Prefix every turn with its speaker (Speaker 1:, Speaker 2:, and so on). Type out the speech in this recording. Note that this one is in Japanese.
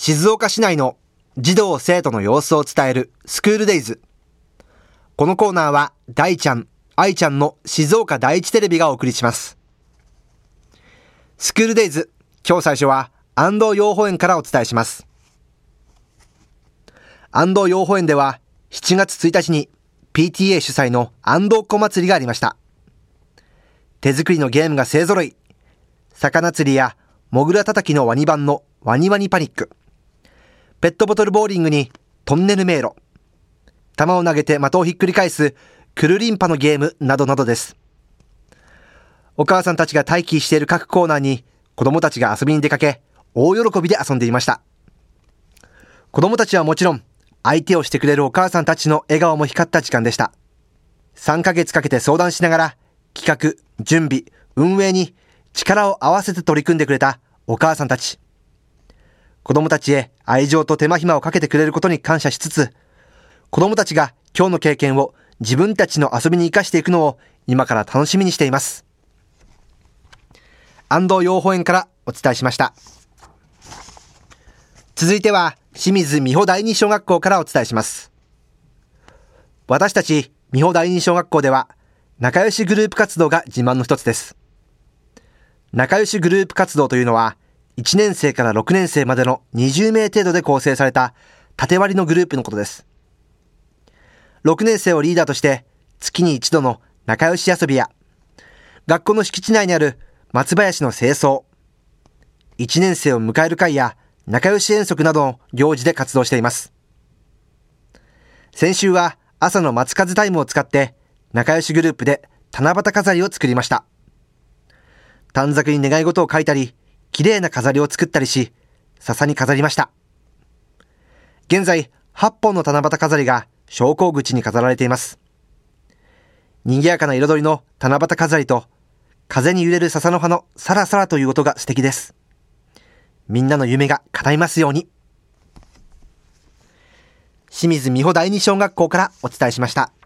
Speaker 1: 静岡市内の児童生徒の様子を伝えるスクールデイズ。このコーナーは大ちゃん、愛ちゃんの静岡第一テレビがお送りします。スクールデイズ、今日最初は安藤養護園からお伝えします。安藤養護園では7月1日に PTA 主催の安藤小祭りがありました。手作りのゲームが勢ぞろい、魚釣りやモグラ叩きのワニ版のワニワニパニック、ペットボトルボーリングにトンネル迷路、球を投げて的をひっくり返すクルリンパのゲームなどなどです。お母さんたちが待機している各コーナーに子供たちが遊びに出かけ、大喜びで遊んでいました。子供たちはもちろん、相手をしてくれるお母さんたちの笑顔も光った時間でした。3ヶ月かけて相談しながら、企画、準備、運営に力を合わせて取り組んでくれたお母さんたち。子供たちへ愛情と手間暇をかけてくれることに感謝しつつ、子供たちが今日の経験を自分たちの遊びに生かしていくのを今から楽しみにしています。安藤養護園からお伝えしました。続いては清水美穂第二小学校からお伝えします。私たち美穂第二小学校では仲良しグループ活動が自慢の一つです。仲良しグループ活動というのは1年生から6年生までの20名程度で構成された縦割りのグループのことです。6年生をリーダーとして月に一度の仲良し遊びや学校の敷地内にある松林の清掃、1年生を迎える会や仲良し遠足などの行事で活動しています。先週は朝の松風タイムを使って仲良しグループで七夕飾りを作りました。短冊に願い事を書いたり、綺麗な飾りを作ったりし、笹に飾りました。現在、8本の七夕飾りが昇降口に飾られています。賑やかな彩りの七夕飾りと、風に揺れる笹の葉のサラサラという音が素敵です。みんなの夢が叶いますように。清水美穂第二小学校からお伝えしました。